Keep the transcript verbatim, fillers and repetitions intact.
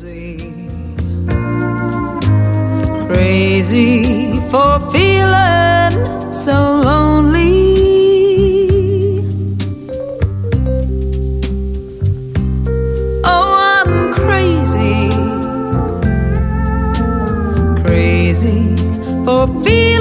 Crazy for feeling so lonely. Oh, I'm crazy, crazy for feeling